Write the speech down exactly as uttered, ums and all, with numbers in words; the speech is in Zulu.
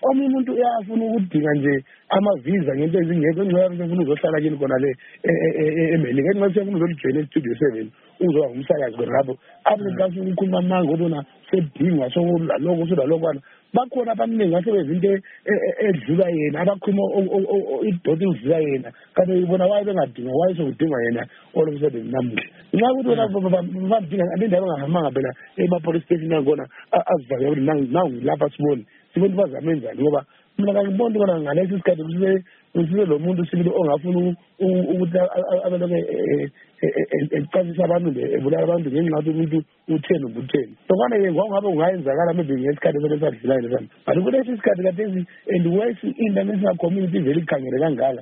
omunye umuntu uyafuna ukudinga nje amavisa ngento ezingekho ngicela ufuna uzohlala kini khona le eMelika nxa ufuna uzojoin estudio seven uzoba ngumsakazi khona lapho abantu kasi ukukhuluma amanga ubona sedingwa sokulaloko solalokwana bakhona abaningi asebezinto edlula yena abakhuluma idoti udlula yena kanti ubona waye bengadinga waye sokudingwa yena all of a sudden namuhla nxa ukuthi wona bamdinga abendaba engahamanga phela ema-police station angkhona azivake ukuthi nangu lapha sibone sibona bazamenzani ngoba mina kangiboni ubona ngalesi sikhathi kusibe lo muntu sibili ongafuna ukuthi abelokhu ecasisa abantu ebulala abantu ngenxa yokuthi umuntu utheni ubutheni sokwana-ke ngokungabe kungayenzakala maybe ngesikhathi sele sadlulayo lesana but kulesi sikhathi kathesi and wesi international community vele ikhangele kangaka